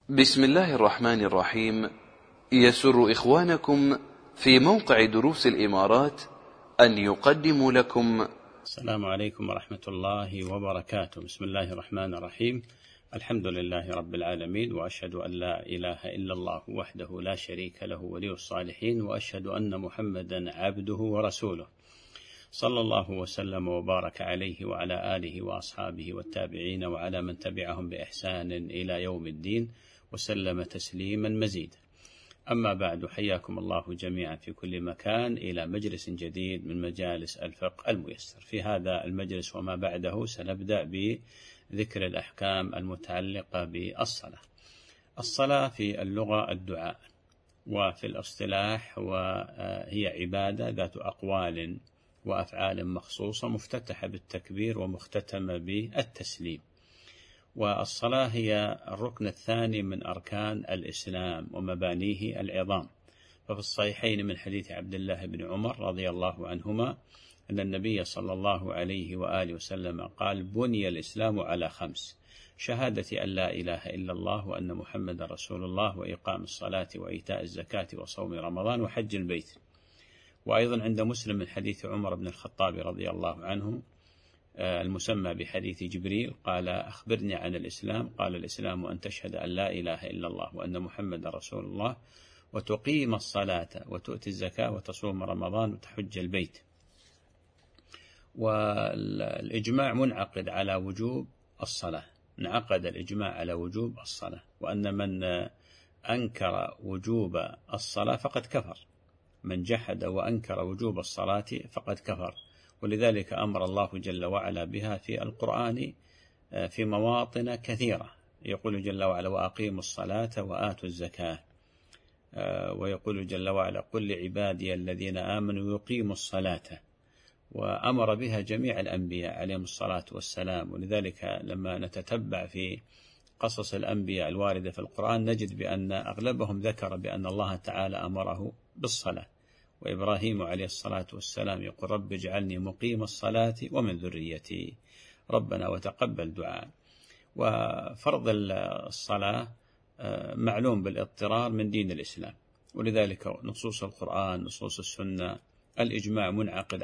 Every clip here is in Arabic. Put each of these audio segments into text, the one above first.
بسم الله الرحمن الرحيم. يسر إخوانكم في موقع دروس الإمارات أن يقدموا لكم. السلام عليكم ورحمة الله وبركاته. بسم الله الرحمن الرحيم. الحمد لله رب العالمين، وأشهد أن لا إله إلا الله وحده لا شريك له ولي الصالحين، وأشهد أن محمدا عبده ورسوله، صلى الله وسلم وبارك عليه وعلى آله وأصحابه والتابعين وعلى من تبعهم بإحسان إلى يوم الدين، وسلم تسليما مزيدا. أما بعد، حياكم الله جميعا في كل مكان إلى مجلس جديد من مجالس الفقه الميسر. في هذا المجلس وما بعده سنبدأ بذكر الأحكام المتعلقة بالصلاة. الصلاة في اللغة الدعاء، وفي الاصطلاح وهي عبادة ذات أقوال وأفعال مخصوصة، مفتتحة بالتكبير ومختتمة بالتسليم. والصلاة هي الركن الثاني من أركان الإسلام ومبانيه العظام. ففي الصحيحين من حديث عبد الله بن عمر رضي الله عنهما أن النبي صلى الله عليه وآله وسلم قال: بني الإسلام على 5: شهادة أن لا إله إلا الله وأن محمد رسول الله، وإقام الصلاة وإيتاء الزكاة وصوم رمضان وحج البيت. وأيضا عند مسلم من حديث عمر بن الخطاب رضي الله عنه المسمى بحديث جبريل قال: أخبرني عن الإسلام. قال: الإسلام أن تشهد أن لا إله إلا الله وأن محمد رسول الله، وتقيم الصلاة وتؤتي الزكاة وتصوم رمضان وتحج البيت. والإجماع منعقد على وجوب الصلاة، انعقد الإجماع على وجوب الصلاة، وأن من أنكر وجوب الصلاة فقد كفر. من جحد وأنكر وجوب الصلاة فقد كفر. ولذلك أمر الله جل وعلا بها في القرآن في مواطن كثيرة. يقول جل وعلا: وأقيموا الصلاة وآتوا الزكاة. ويقول جل وعلا: قل لعبادي الذين آمنوا يقيموا الصلاة. وأمر بها جميع الأنبياء عليهم الصلاة والسلام. ولذلك لما نتتبع في قصص الأنبياء الواردة في القرآن نجد بأن أغلبهم ذكر بأن الله تعالى أمره بالصلاة. وإبراهيم عليه الصلاة والسلام يقول: رب اجعلني مقيم الصلاة ومن ذريتي ربنا وتقبل دعاء. وفرض الصلاة معلوم بالاضطرار من دين الإسلام، ولذلك نصوص القرآن، نصوص السنة، الإجماع منعقد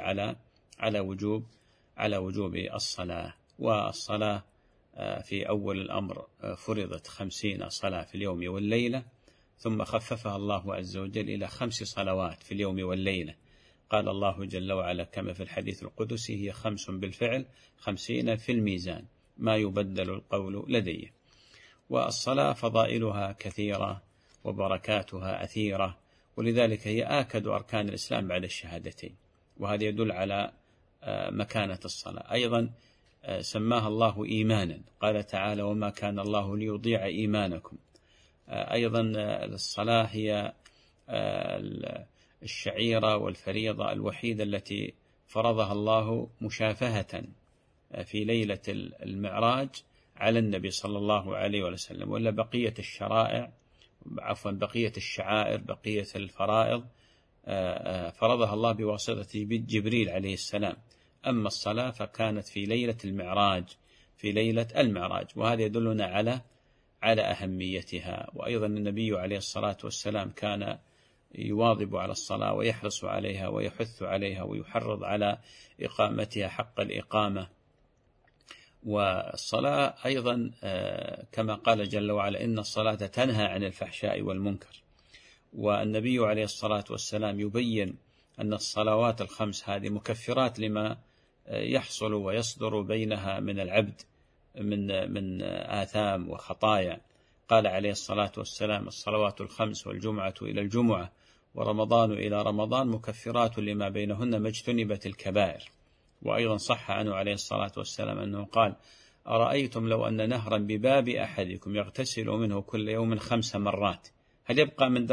على وجوب الصلاة. والصلاة في أول الأمر فرضت 50 صلاة في اليوم والليلة، ثم خففها الله عز وجل إلى 5 صلوات في اليوم والليلة. قال الله جل وعلا كما في الحديث القدسي: هي 5 بالفعل 50 في الميزان، ما يبدل القول لدي. والصلاة فضائلها كثيرة وبركاتها أثيرة، ولذلك هي آكد أركان الإسلام بعد الشهادتين، وهذا يدل على مكانة الصلاة. أيضا سماها الله إيمانا، قال تعالى: وما كان الله ليضيع إيمانكم. أيضا الصلاة هي الشعيرة والفريضة الوحيدة التي فرضها الله مشافهة في ليلة المعراج على النبي صلى الله عليه وسلم، ولا بقية الشرائع، بقية الشعائر، بقية الفرائض فرضها الله بواسطة جبريل عليه السلام. أما الصلاة فكانت في ليلة المعراج، وهذا يدلنا على أهميتها. وأيضا النبي عليه الصلاة والسلام كان يواظب على الصلاة ويحرص عليها ويحث عليها ويحرض على إقامتها حق الإقامة. والصلاة أيضا كما قال جل وعلا: إن الصلاة تنهى عن الفحشاء والمنكر. والنبي عليه الصلاة والسلام يبين أن الصلوات ال5 هذه مكفرات لما يحصل ويصدر بينها من العبد من آثام وخطايا. قال عليه الصلاة والسلام: الصلوات ال5 والجمعة إلى الجمعة ورمضان إلى رمضان مكفرات لما بينهن ما اجتنبت الكبائر. وأيضا صح عنه عليه الصلاة والسلام أنه قال: أرأيتم لو أن نهرا بباب أحدكم يغتسل منه كل يوم 5 مرات، هل يبقى من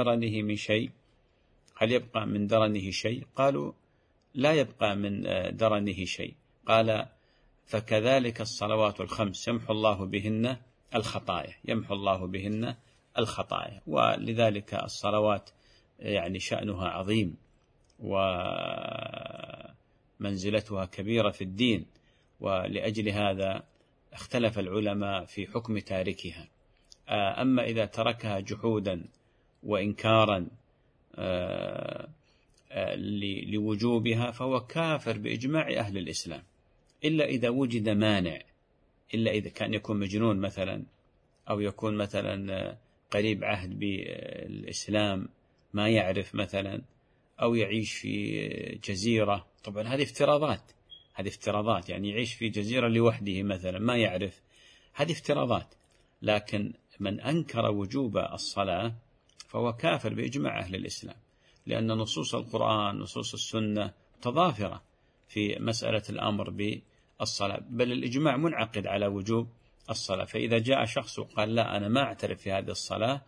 درنه شيء؟ قالوا: لا يبقى من درنه شيء. قال: فكذلك الصلوات ال5 يمحو الله بهن الخطايا. ولذلك الصلوات يعني شأنها عظيم ومنزلتها كبيرة في الدين، ولأجل هذا اختلف العلماء في حكم تاركها. أما إذا تركها جحودا وإنكارا لوجوبها فهو كافر بإجماع أهل الإسلام، إلا إذا وجد مانع، إلا إذا كان يكون مجنون مثلا، أو يكون مثلا قريب عهد بالإسلام ما يعرف مثلا، أو يعيش في جزيرة. طبعا هذه افتراضات، يعني يعيش في جزيرة لوحده مثلا ما يعرف، هذه افتراضات. لكن من أنكر وجوب الصلاة فهو كافر بإجماع أهل الإسلام، لأن نصوص القرآن نصوص السنة متضافرة في مسألة الأمر بالصلاة، بل الإجماع منعقد على وجوب الصلاة. فإذا جاء شخص وقال لا أنا ما أعترف في هذه الصلاة،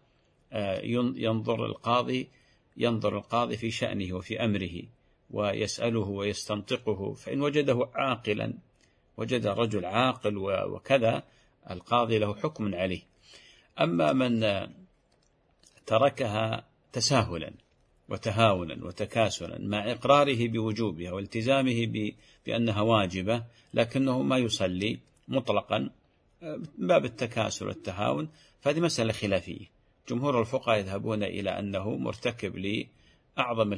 ينظر القاضي في شأنه وفي أمره ويسأله ويستنطقه، فإن وجده عاقلا، وجد رجل عاقل وكذا، القاضي له حكم عليه. أما من تركها تساهلا وتهاونا وتكاسلا مع إقراره بوجوبها والتزامه بأنها واجبة، لكنه ما يصلي مطلقا من باب التكاسل والتهاون، فهذه مسألة خلافية. جمهور الفقهاء يذهبون إلى أنه مرتكب لأعظم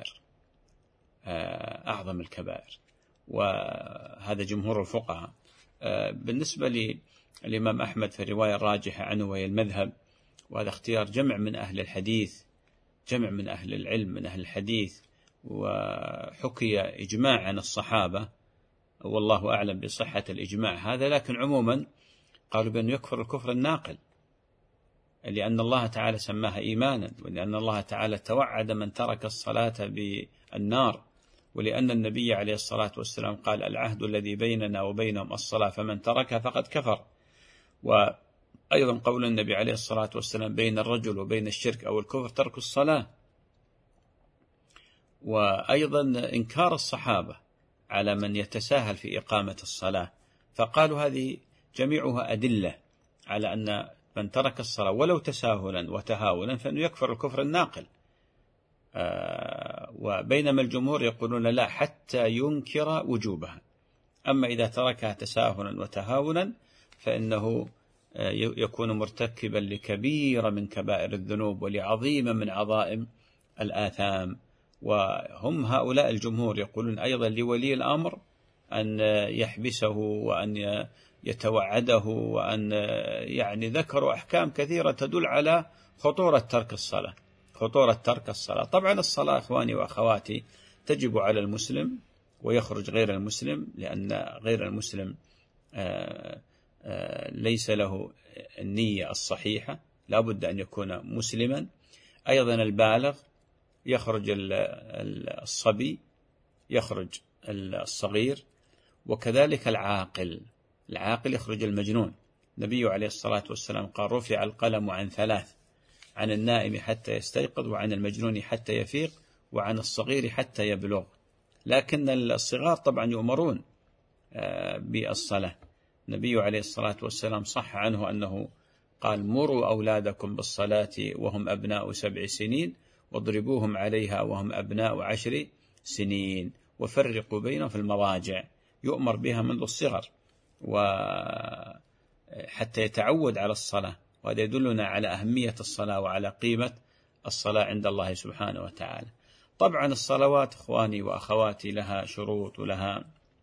الكبائر، وهذا جمهور الفقهاء. بالنسبة للإمام أحمد فالرواية الراجحة عنه وهي المذهب، وهذا اختيار جمع من أهل الحديث، جمع من أهل العلم من أهل الحديث، وحكي إجماع عن الصحابة، والله أعلم بصحة الإجماع هذا، لكن عموما قالوا بأنه يكفر الكفر الناقل، لأن الله تعالى سماها إيمانا، ولأن الله تعالى توعد من ترك الصلاة بالنار، ولأن النبي عليه الصلاة والسلام قال العهد الذي بيننا وبينهم الصلاة فمن تركها فقد كفر. وأيضا قول النبي عليه الصلاة والسلام بين الرجل وبين الشرك أو الكفر ترك الصلاة. وأيضا إنكار الصحابة على من يتساهل في إقامة الصلاة، فقالوا هذه جميعها أدلة على أن من ترك الصلاة ولو تساهلا وتهاونا فإنه يكفر الكفر الناقل. وبينما الجمهور يقولون لا، حتى ينكر وجوبها. أما إذا تركها تساهلا وتهاونا فإنه يكون مرتكبا لكبيرة من كبائر الذنوب ولعظيمة من عظائم الآثام. وهم هؤلاء الجمهور يقولون أيضا لولي الأمر أن يحبسه وأن يتوعده، وأن يعني ذكروا أحكام كثيرة تدل على خطورة ترك الصلاة. طبعا الصلاة إخواني وأخواتي تجب على المسلم ويخرج غير المسلم، لأن غير المسلم ليس له النية الصحيحة، لا بد أن يكون مسلما. أيضا البالغ يخرج الصبي، يخرج الصغير، وكذلك العاقل يخرج المجنون. النبي عليه الصلاة والسلام قال رفع القلم عن 3: عن النائم حتى يستيقظ، وعن المجنون حتى يفيق، وعن الصغير حتى يبلغ. لكن الصغار طبعا يؤمرون بالصلاة. النبي عليه الصلاة والسلام صح عنه أنه قال مروا أولادكم بالصلاة وهم أبناء 7 سنين، واضربوهم عليها وهم أبناء 10 سنين، وفرقوا بينهم في المضاجع. يؤمر بها منذ الصغر وحتى يتعود على الصلاة، وهذا يدلنا على أهمية الصلاة وعلى قيمة الصلاة عند الله سبحانه وتعالى. طبعا الصلوات إخواني وأخواتي لها شروط ولها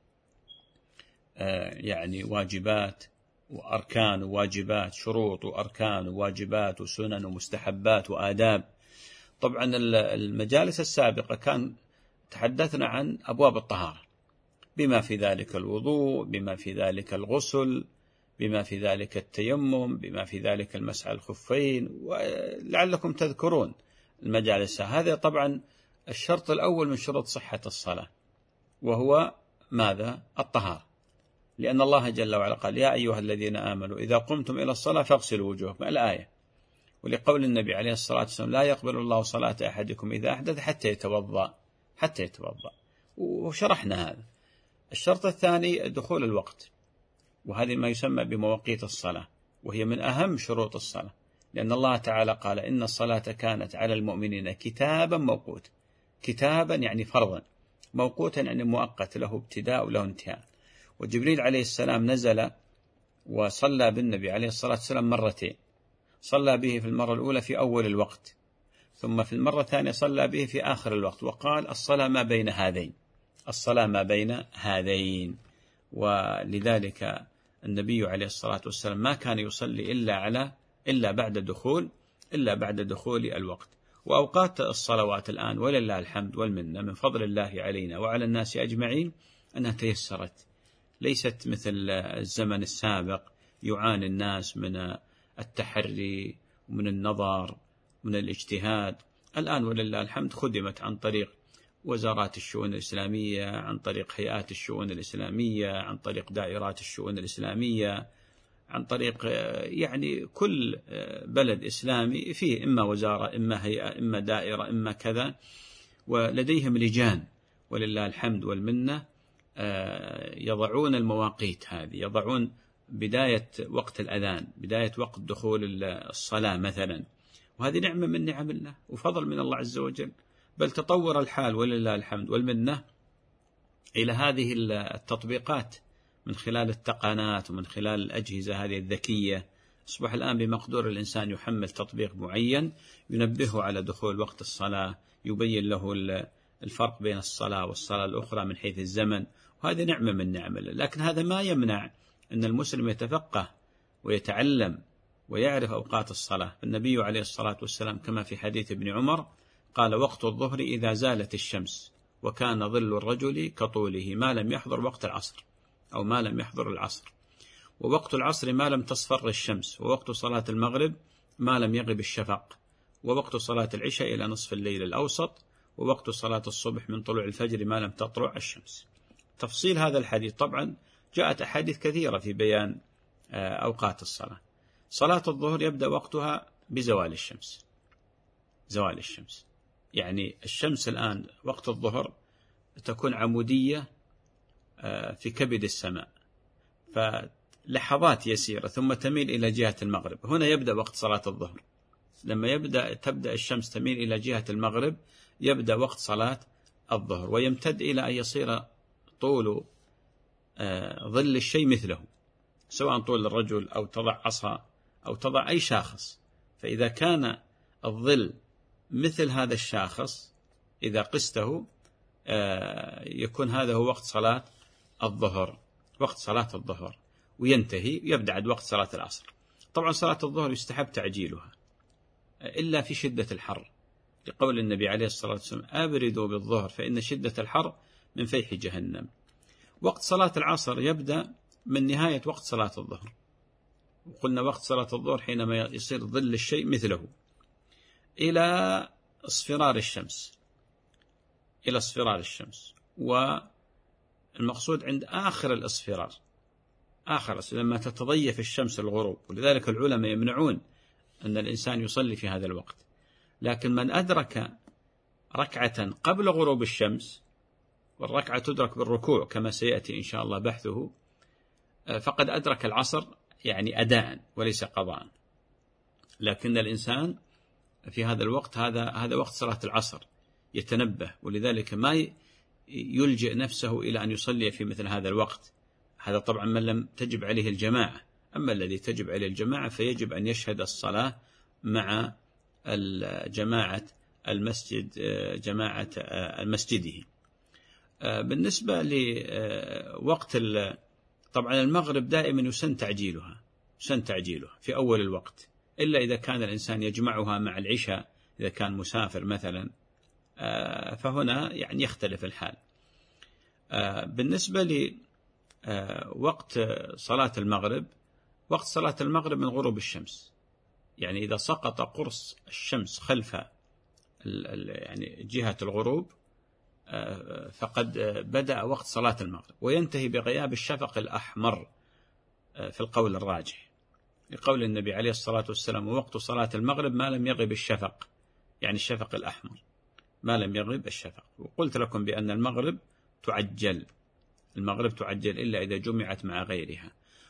يعني واجبات وأركان وواجبات، شروط وأركان وواجبات وسنن ومستحبات وآداب. طبعا المجالس السابقة كان تحدثنا عن أبواب الطهارة، بما في ذلك الوضوء، بما في ذلك الغسل، بما في ذلك التيمم، بما في ذلك المسح الخفين، ولعلكم تذكرون المجالس. هذا طبعا الشرط الأول من شروط صحة الصلاة، وهو ماذا؟ الطهارة، لأن الله جل وعلا قال يا أيها الذين آمنوا إذا قمتم إلى الصلاة فاغسلوا وجوهكم، الآية. ولقول النبي عليه الصلاة والسلام لا يقبل الله صلاة أحدكم إذا أحدث حتى يتوضأ. وشرحنا هذا. الشرط الثاني دخول الوقت، وهذه ما يسمى بمواقيت الصلاة، وهي من أهم شروط الصلاة، لأن الله تعالى قال إن الصلاة كانت على المؤمنين كتابا موقوتا. كتابا يعني فرضا، موقوتا يعني مؤقت، له ابتداء وله انتهاء. وجبريل عليه السلام نزل وصلى بالنبي عليه الصلاة والسلام مرتين، صلى به في المرة الأولى في أول الوقت، ثم في المرة الثانية صلى به في آخر الوقت، وقال الصلاة ما بين هذين، الصلاة ما بين هذين. ولذلك النبي عليه الصلاة والسلام ما كان يصلي إلا بعد دخول الوقت. وأوقات الصلوات الآن ولله الحمد والمنة من فضل الله علينا وعلى الناس أجمعين أنها تيسرت، ليست مثل الزمن السابق يعاني الناس من التحري ومن النظر من الاجتهاد. الآن ولله الحمد خدمت عن طريق وزارات الشؤون الإسلامية، عن طريق هيئات الشؤون الإسلامية، عن طريق دائرات الشؤون الإسلامية، عن طريق يعني كل بلد إسلامي فيه إما وزارة إما هيئة إما دائرة إما كذا، ولديهم لجان ولله الحمد والمنة يضعون المواقيت هذه، يضعون بداية وقت الأذان، بداية وقت دخول الصلاة مثلا، وهذه نعمة من نعم الله وفضل من الله عز وجل. بل تطور الحال ولله الحمد والمنة إلى هذه التطبيقات من خلال التقنات ومن خلال الأجهزة هذه الذكية. أصبح الآن بمقدور الإنسان يحمل تطبيق معين ينبهه على دخول وقت الصلاة، يبين له الفرق بين الصلاة والصلاة الأخرى من حيث الزمن، وهذه نعمة من نعم الله. لكن هذا ما يمنع أن المسلم يتفقه ويتعلم ويعرف أوقات الصلاة. النبي عليه الصلاة والسلام كما في حديث ابن عمر قال: وقت الظهر إذا زالت الشمس وكان ظل الرجل كطوله ما لم يحضر وقت العصر أو ما لم يحضر العصر، ووقت العصر ما لم تصفر الشمس، ووقت صلاة المغرب ما لم يغب الشفق، ووقت صلاة العشاء إلى نصف الليل الأوسط، ووقت صلاة الصبح من طلوع الفجر ما لم تطلع الشمس. تفصيل هذا الحديث طبعا جاءت أحاديث كثيرة في بيان أوقات الصلاة. صلاة الظهر يبدأ وقتها بزوال الشمس، زوال الشمس، يعني الشمس الآن وقت الظهر تكون عمودية في كبد السماء، فلحظات يسيرة ثم تميل إلى جهة المغرب، هنا يبدأ وقت صلاة الظهر. لما تبدأ الشمس تميل إلى جهة المغرب يبدأ وقت صلاة الظهر، ويمتد إلى أن يصير طول ظل الشيء مثله، سواء طول الرجل أو تضع عصا أو تضع أي شاخص. فإذا كان الظل مثل هذا الشاخص إذا قسته يكون هذا هو وقت صلاة الظهر، وقت صلاة الظهر، وينتهي يبدأ وقت صلاة العصر. طبعا صلاة الظهر يستحب تعجيلها إلا في شدة الحر، لقول النبي عليه الصلاة والسلام: أبردوا بالظهر فإن شدة الحر من فيح جهنم. وقت صلاة العصر يبدأ من نهاية وقت صلاة الظهر، وقلنا وقت صلاة الظهر حينما يصير ظل الشيء مثله، إلى اصفرار الشمس، إلى اصفرار الشمس. والمقصود عند آخر الاصفرار، لما تتضيف الشمس الغروب. ولذلك العلماء يمنعون أن الإنسان يصلي في هذا الوقت. لكن من أدرك ركعة قبل غروب الشمس، والركعة تدرك بالركوع كما سيأتي إن شاء الله بحثه، فقد أدرك العصر يعني أداء وليس قضاء. لكن الإنسان في هذا الوقت هذا وقت صلاة العصر يتنبه، ولذلك ما يلجئ نفسه إلى أن يصلي في مثل هذا الوقت. هذا طبعا من لم تجب عليه الجماعة. أما الذي تجب عليه الجماعة فيجب أن يشهد الصلاة مع جماعة المسجد، جماعة مسجده. بالنسبة لوقت طبعا المغرب دائما يسن تعجيلها في أول الوقت، إلا إذا كان الإنسان يجمعها مع العشاء، إذا كان مسافر مثلا، فهنا يعني يختلف الحال. بالنسبة لوقت صلاة المغرب، وقت صلاة المغرب من غروب الشمس، يعني إذا سقط قرص الشمس خلف يعني جهة الغروب فقد بدأ وقت صلاة المغرب، وينتهي بغياب الشفق الأحمر في القول الراجح، لقول النبي عليه الصلاة والسلام: ووقت صلاة المغرب ما لم يغب الشفق، يعني الشفق الأحمر ما لم يغب الشفق. وقلت لكم بأن المغرب تعجل إلا إذا جمعت مع غيرها.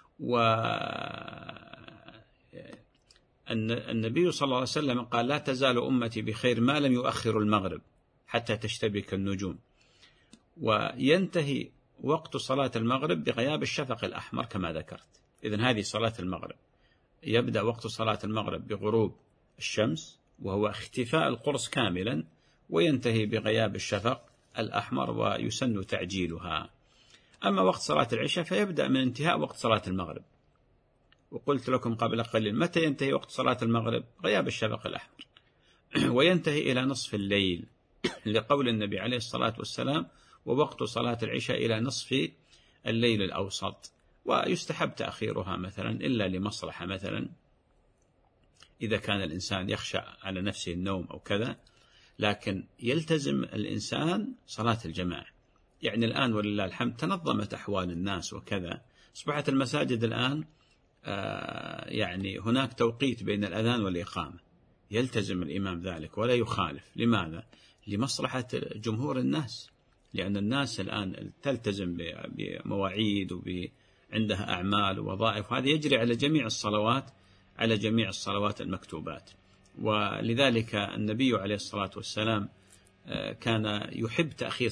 والنبي صلى الله عليه وسلم قال: لا تزال أمتي بخير ما لم يؤخر المغرب حتى تشتبك النجوم. وينتهي وقت صلاة المغرب بغياب الشفق الأحمر كما ذكرت. إذن هذه صلاة المغرب. يبدأ وقت صلاة المغرب بغروب الشمس وهو اختفاء القرص كاملا، وينتهي بغياب الشفق الأحمر ويسن تعجيلها. أما وقت صلاة العشاء فيبدأ من انتهاء وقت صلاة المغرب، وقلت لكم قبل قليل متى ينتهي وقت صلاة المغرب؟ غياب الشفق الأحمر، وينتهي إلى نصف الليل لقول النبي عليه الصلاة والسلام: ووقت صلاة العشاء إلى نصف الليل الأوسط. ويستحب تأخيرها مثلا إلا لمصلحة، مثلا إذا كان الإنسان يخشى على نفسه النوم أو كذا، لكن يلتزم الإنسان صلاة الجماعة. يعني الآن ولله الحمد تنظمت أحوال الناس وكذا، أصبحت المساجد الآن يعني هناك توقيت بين الأذان والإقامة، يلتزم الإمام ذلك ولا يخالف. لماذا؟ لمصلحة جمهور الناس، لأن الناس الآن تلتزم بمواعيد وعندها أعمال ووظائف، وهذا يجري على جميع الصلوات المكتوبات. ولذلك النبي عليه الصلاة والسلام كان يحب تأخير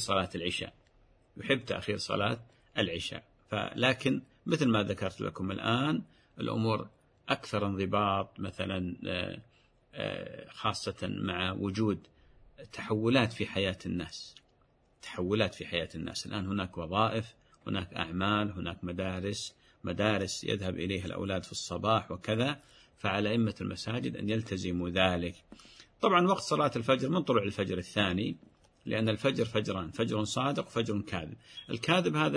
صلاة العشاء. لكن مثل ما ذكرت لكم الآن الأمور أكثر انضباط، مثلا خاصة مع وجود تحولات في حياة الناس. الآن هناك وظائف، هناك أعمال، هناك مدارس يذهب إليها الأولاد في الصباح وكذا، فعلى أئمة المساجد أن يلتزموا ذلك. طبعا وقت صلاة الفجر من طلوع الفجر الثاني، لأن الفجر فجران: فجر صادق وفجر كاذب. الكاذب هذا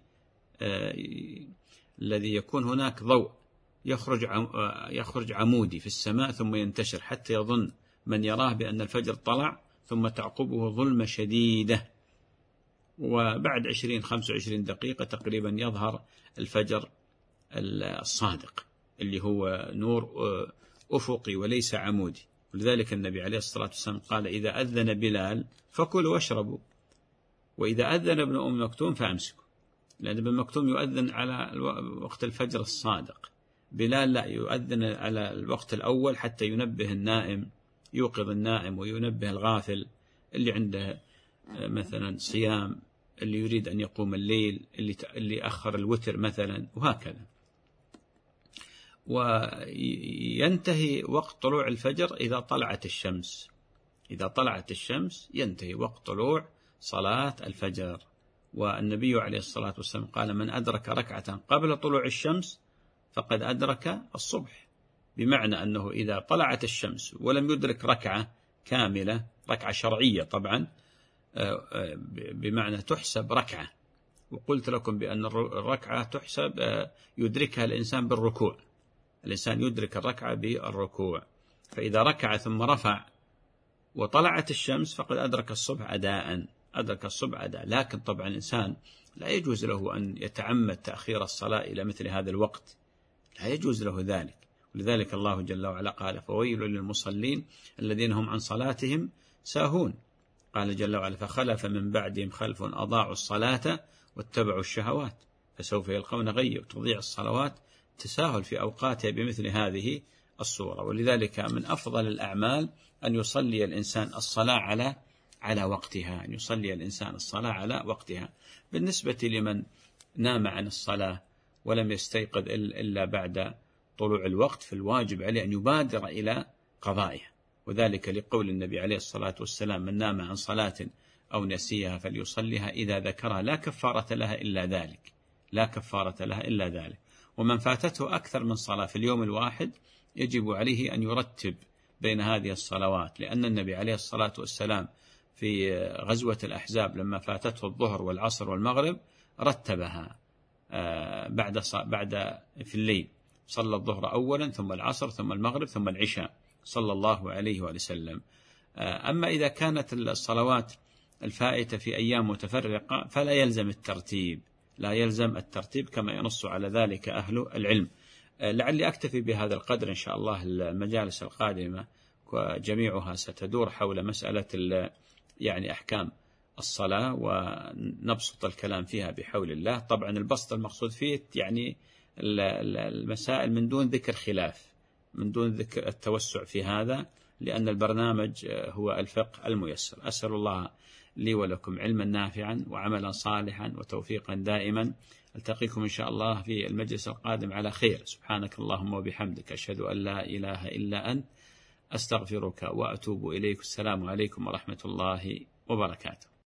الذي يكون هناك ضوء يخرج عمودي في السماء ثم ينتشر حتى يظن من يراه بأن الفجر طلع، ثم تعقبه ظلمة شديدة، وبعد 20-25 دقيقة تقريبا يظهر الفجر الصادق اللي هو نور أفقي وليس عمودي. ولذلك النبي عليه الصلاة والسلام قال: إذا أذن بلال فكلوا واشربوا، وإذا أذن ابن أم مكتوم فأمسكوا. لأن ابن مكتوم يؤذن على وقت الفجر الصادق، بلال لا، يؤذن على الوقت الأول حتى ينبه النائم، يوقظ النائم وينبه الغافل اللي عنده مثلا صيام، اللي يريد أن يقوم الليل، اللي أخر الوتر مثلا، وهكذا. وينتهي وقت طلوع الفجر إذا طلعت الشمس ينتهي وقت طلوع صلاة الفجر. والنبي عليه الصلاة والسلام قال: من أدرك ركعة قبل طلوع الشمس فقد أدرك الصبح. بمعنى أنه إذا طلعت الشمس ولم يدرك ركعة كاملة، ركعة شرعية طبعا، بمعنى تحسب ركعة. وقلت لكم بأن الركعة تحسب يدركها الإنسان بالركوع، الإنسان يدرك الركعة بالركوع. فإذا ركع ثم رفع وطلعت الشمس فقد أدرك الصبح أداء. لكن طبعا الإنسان لا يجوز له أن يتعمد تأخير الصلاة إلى مثل هذا الوقت، لا يجوز له ذلك. ولذلك الله جل وعلا قال: فويل للمصلين الذين هم عن صلاتهم ساهون. قال جل وعلا: فخلف من بعدهم خلف أضاعوا الصلاة واتبعوا الشهوات فسوف يلقون غي. تضيع الصلوات، تساهل في أوقاتها بمثل هذه الصورة. ولذلك من أفضل الأعمال أن يصلي الإنسان الصلاة على وقتها. بالنسبة لمن نام عن الصلاة ولم يستيقظ إلا بعد طلوع الوقت، فالواجب عليه أن يبادر إلى قضائها، وذلك لقول النبي عليه الصلاة والسلام: من نام عن صلاة أو نسيها فليصليها إذا ذكرها لا كفارة لها إلا ذلك. ومن فاتته أكثر من صلاة في اليوم الواحد يجب عليه أن يرتب بين هذه الصلوات، لأن النبي عليه الصلاة والسلام في غزوة الأحزاب لما فاتته الظهر والعصر والمغرب رتبها بعد في الليل، صلى الظهر أولا ثم العصر ثم المغرب ثم العشاء صلى الله عليه وسلم. أما إذا كانت الصلوات الفائتة في أيام متفرقة فلا يلزم الترتيب كما ينص على ذلك أهل العلم. لعلي أكتفي بهذا القدر إن شاء الله. المجالس القادمة وجميعها ستدور حول مسألة يعني أحكام الصلاة، ونبسط الكلام فيها بحول الله. طبعا البسط المقصود فيه يعني المسائل من دون ذكر خلاف، من دون ذكر التوسع في هذا، لأن البرنامج هو الفقه الميسر. أسأل الله لي ولكم علما نافعا وعملا صالحا وتوفيقا دائما. ألتقيكم إن شاء الله في المجلس القادم على خير. سبحانك اللهم وبحمدك، أشهد أن لا إله إلا أنت، أستغفرك وأتوب إليك. السلام عليكم ورحمة الله وبركاته.